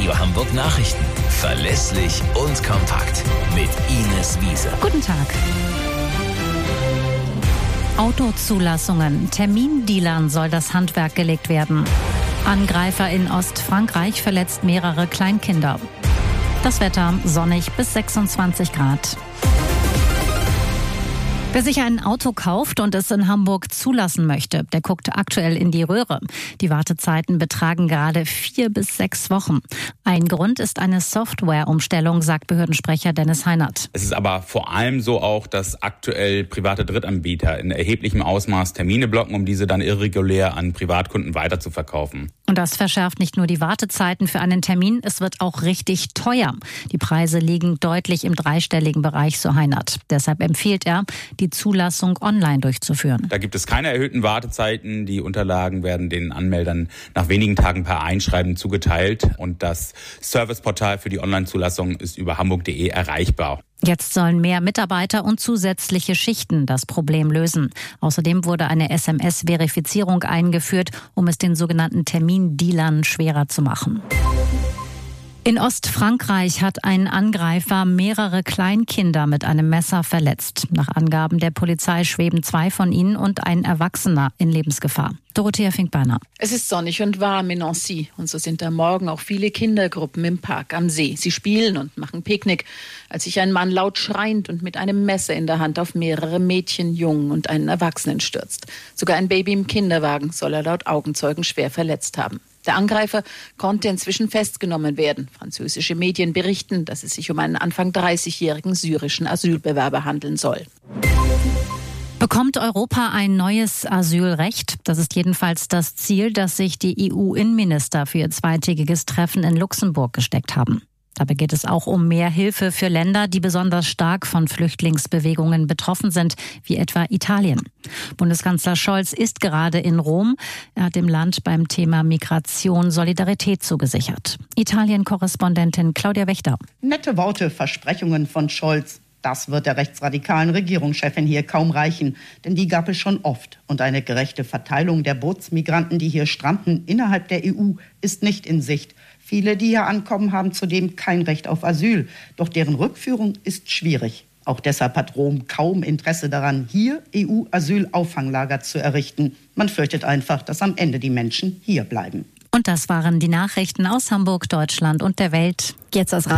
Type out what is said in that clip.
Radio Hamburg Nachrichten. Verlässlich und kompakt. Mit Ines Wiese. Guten Tag. Autozulassungen. Termindealern soll das Handwerk gelegt werden. Angreifer in Ostfrankreich verletzt mehrere Kleinkinder. Das Wetter sonnig bis 26 Grad. Wer sich ein Auto kauft und es in Hamburg zulassen möchte, der guckt aktuell in die Röhre. Die Wartezeiten betragen gerade 4 bis 6 Wochen. Ein Grund ist eine Softwareumstellung, sagt Behördensprecher Dennis Heinert. Es ist aber vor allem so auch, dass aktuell private Drittanbieter in erheblichem Ausmaß Termine blocken, um diese dann irregulär an Privatkunden weiterzuverkaufen. Und das verschärft nicht nur die Wartezeiten für einen Termin, es wird auch richtig teuer. Die Preise liegen deutlich im dreistelligen Bereich, so Heinert. Deshalb empfiehlt er, die Zulassung online durchzuführen. Da gibt es keine erhöhten Wartezeiten. Die Unterlagen werden den Anmeldern nach wenigen Tagen per Einschreiben zugeteilt. Und das Serviceportal für die Online-Zulassung ist über hamburg.de erreichbar. Jetzt sollen mehr Mitarbeiter und zusätzliche Schichten das Problem lösen. Außerdem wurde eine SMS-Verifizierung eingeführt, um es den sogenannten Termindealern schwerer zu machen. In Ostfrankreich hat ein Angreifer mehrere Kleinkinder mit einem Messer verletzt. Nach Angaben der Polizei schweben 2 von ihnen und ein Erwachsener in Lebensgefahr. Dorothea Finkbeiner. Es ist sonnig und warm in Nancy und so sind am Morgen auch viele Kindergruppen im Park am See. Sie spielen und machen Picknick, als sich ein Mann laut schreiend und mit einem Messer in der Hand auf mehrere Mädchen, Jungen und einen Erwachsenen stürzt. Sogar ein Baby im Kinderwagen soll er laut Augenzeugen schwer verletzt haben. Der Angreifer konnte inzwischen festgenommen werden. Französische Medien berichten, dass es sich um einen Anfang 30-jährigen syrischen Asylbewerber handeln soll. Bekommt Europa ein neues Asylrecht? Das ist jedenfalls das Ziel, das sich die EU-Innenminister für ihr zweitägiges Treffen in Luxemburg gesteckt haben. Dabei geht es auch um mehr Hilfe für Länder, die besonders stark von Flüchtlingsbewegungen betroffen sind, wie etwa Italien. Bundeskanzler Scholz ist gerade in Rom. Er hat dem Land beim Thema Migration Solidarität zugesichert. Italien-Korrespondentin Claudia Wächter. Nette Worte, Versprechungen von Scholz. Das wird der rechtsradikalen Regierungschefin hier kaum reichen, denn die gab es schon oft. Und eine gerechte Verteilung der Bootsmigranten, die hier stranden, innerhalb der EU, ist nicht in Sicht. Viele, die hier ankommen, haben zudem kein Recht auf Asyl. Doch deren Rückführung ist schwierig. Auch deshalb hat Rom kaum Interesse daran, hier EU-Asylauffanglager zu errichten. Man fürchtet einfach, dass am Ende die Menschen hier bleiben. Und das waren die Nachrichten aus Hamburg, Deutschland und der Welt. Jetzt aus